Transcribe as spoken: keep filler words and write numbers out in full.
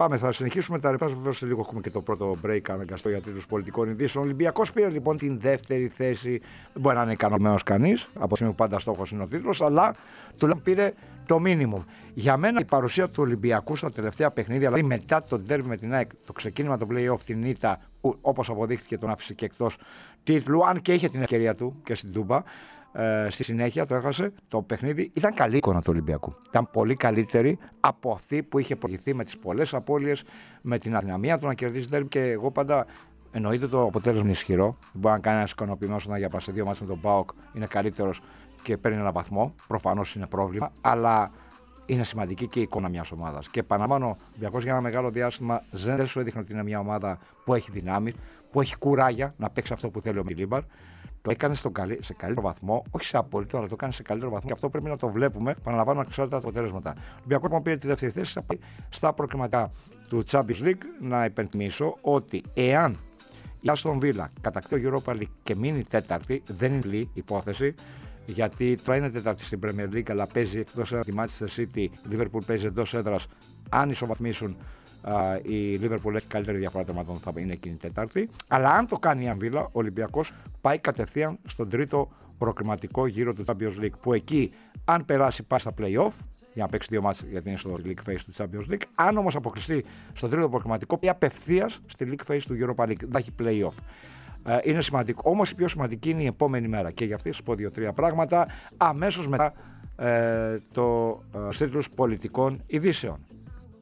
πάμε, θα συνεχίσουμε τα ρεπάζ. Βεβαίως σε λίγο έχουμε και το πρώτο break αναγκαστό για τίτλους πολιτικών ειδήσεων. Ο Ολυμπιακός πήρε λοιπόν την δεύτερη θέση. Δεν μπορεί να είναι ικανοποιημένος κανείς, από τη στιγμή που πάντα στόχος είναι ο τίτλος, αλλά τουλάχιστον πήρε το minimum. Για μένα η παρουσία του Ολυμπιακού στα τελευταία παιχνίδια, δηλαδή μετά το ντέρμπι με την ΑΕΚ, το ξεκίνημα του play-off, την ήττα, που όπως αποδείχθηκε τον άφησε και εκτός τίτλου, αν και είχε την ευκαιρία του και στην Τούμπα. Ε, στη συνέχεια το έχασε το παιχνίδι. Ήταν καλή εικόνα του Ολυμπιακού. Ήταν πολύ καλύτερη από αυτή που είχε προηγηθεί με τις πολλές απώλειες, με την αδυναμία του να κερδίσει ντέρμπι. Και εγώ πάντα εννοείται το αποτέλεσμα είναι ισχυρό. Δεν μπορεί να κάνει ένα ικανοποιημένο όταν για σε δύο μάτς με τον ΠΑΟΚ είναι καλύτερος και παίρνει ένα βαθμό. Προφανώς είναι πρόβλημα, αλλά είναι σημαντική και η εικόνα μιας ομάδας. Και επαναλαμβάνω, ο Ολυμπιακός για ένα μεγάλο διάστημα δεν σου έδειχνε ότι είναι μια ομάδα που έχει δυνάμεις, που έχει κουράγια να παίξει αυτό που θέλει ο Μιλίμπαρ. Το έκανε στον καλύ, σε καλύτερο βαθμό, όχι σε απόλυτο, αλλά το έκανε σε καλύτερο βαθμό. Και αυτό πρέπει να το βλέπουμε. Επαναλαμβάνω, ανεξάρτητα τα αποτελέσματα. Ο Ολυμπιακός που πήρε τη δεύτερη θέση στα προκριματικά του Champions League. Να υπενθυμίσω ότι εάν η Aston Villa κατακτήσει το Europa League και μείνει τέταρτη, δεν είναι απλή υπόθεση. Γιατί τώρα είναι τέταρτη στην Premier League, αλλά παίζει εκτός έδρας τη Manchester City, η Liverpool παίζει εντός έδρας. Αν ισοβαθμίσουν, Uh, η Liverpool έχει καλύτερη διαφορά τεμάτων, θα είναι εκείνη τέταρτη. Αλλά αν το κάνει η Αμβίλα, ο Ολυμπιακός πάει κατευθείαν στον τρίτο προκριματικό γύρο του Champions League. Που εκεί, αν περάσει, πάει στα play-off για να παίξει δύο μάτς, γιατί είναι στο League Phase του Champions League. Αν όμως αποκριστεί στον τρίτο προκριματικό, πάει απευθείας στη League Phase του Europa League. Δεν έχει play-off. Uh, είναι σημαντικό. Όμως η πιο σημαντική είναι η επόμενη μέρα. Και για αυτή θα σας πω δύο-τρία πράγματα αμέσως μετά uh, το uh, τίτλους πολιτικών ειδήσεων.